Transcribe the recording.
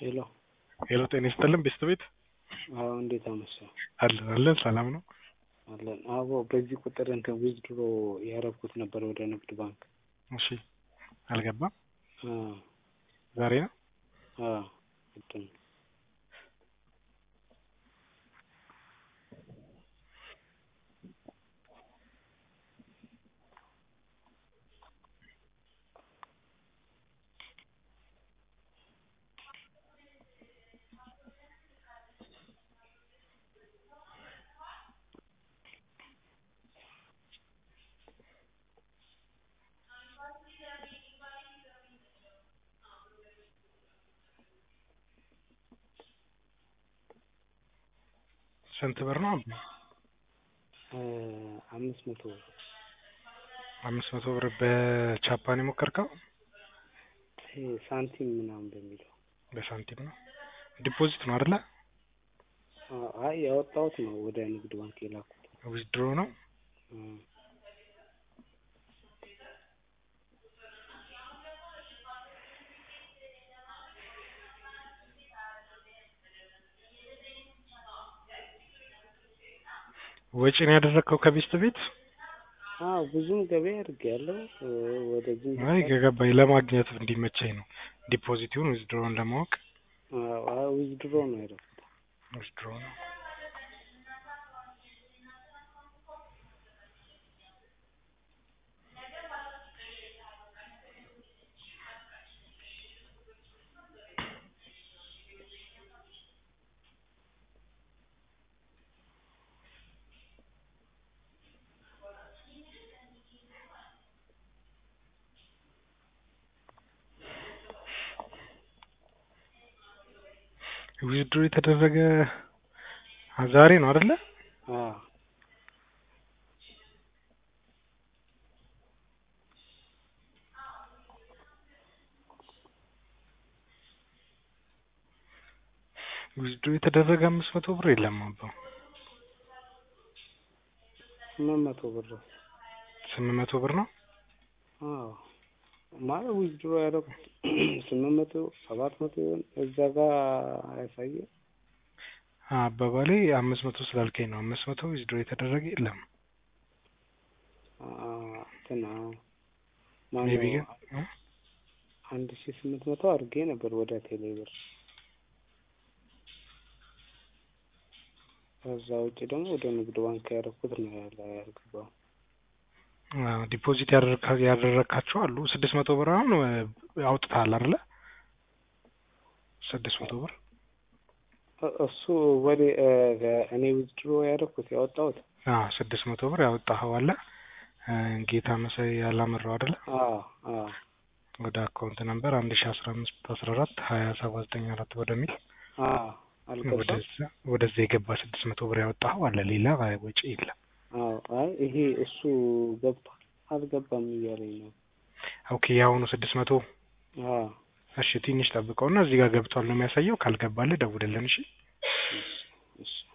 ሄሎ ሄሎ ጤና ይስጥልን ቤት አዎ፣ እንዴት አመሸህ? አለን ሰላም ነው። አለን። አዎ፣ በዚህ ቁጥር እንትን ዊዝድሮ ያረኩት ነበር ወደ ንግድ ባንክ። እሺ አልገባም። አ ዛሬ ነው። አ እንትን ስንት ብር ነው? 500 ብር 500 ብር በቻፓን የሞከርከው? ሳንቲም ምናምን በሚለው በሳንቲም ነው። ዲፖዚት ነው አይደለ? አይ ያወጣሁት ነው ወደ ንግድ ባንክ የላኩት። ዊዝድሮ ነው። ወጪ ነው ያደረከው ከቤስት ቤት? ብዙም ገበያ አድርጌያለሁ። ወደዚህ አይ ገባኝ። ለማግኘት እንዲመቸኝ ነው ዲፖዚቱን ዊዝድሮውን ለማወቅ። ዊዝድሮ ነው ያደረኩት። ዊዝድሮ ነው። ዊዝድሮ የተደረገ ዛሬ ነው አይደለ? ዊዝድሮ የተደረገ 500 ብር የለም አባ። 800 ብር 800 ብር ነው። ማለት ዊዝድሮ ያደረኩት 800 700 እዛ ጋር ያሳየ አባባሌ 500 ስላልከኝ ነው። 500 ዊዝድሮ የተደረገ የለም። እንትና ሜቢ ማነው ግን 1800 አድርጌ ነበር ወደ ቴሌ ብር። ከዛ ውጭ ደግሞ ወደ ንግድ ባንክ ያደረኩት ነው ያልገባው። ዲፖዚት ያደረካቸው አሉ። 600 ብር አሁን አውጥተሃል አይደለ? 600 ብር እሱ ወደ እኔ ዊዝድሮ ያደረኩት ያወጣሁት 600 ብር ያወጣኸው አለ። ጌታ መሳይ ያላመራው አይደለ? ወደ አካውንት ነምበር 1015142079 ወደሚል ወደዛ የገባ 600 ብር ያወጣኸው አለ። ሌላ ወጪ የለም። አይ ይሄ እሱ ገብቷል አልገባም እያለኝ ነው። ኦኬ ያሁኑ 600 እሺ ትንሽ ጠብቀውና እዚህ ጋር ገብቷል ነው የሚያሳየው። ካልገባልህ ደውልልን። እሺ